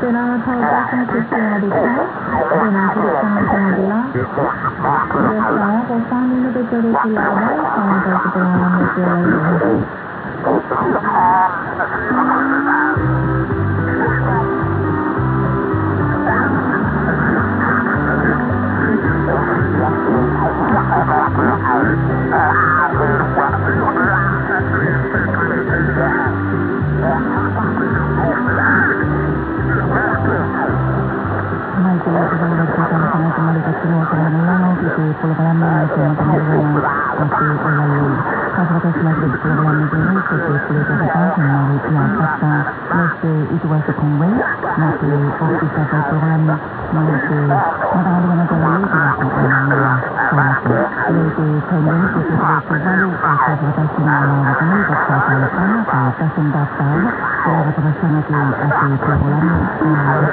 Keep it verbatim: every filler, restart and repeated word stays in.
Esperamos todos en Cristiana de Paz, de la Cristiana de la Yo estaba gozando de todo su lado, estaba recuperando de la vida. It was a conway, not the office of the program, not the Madame Le Conway, que se trasladó a la votación a la República Dominicana, que está sentado, que la votación aquí, aquí, programa,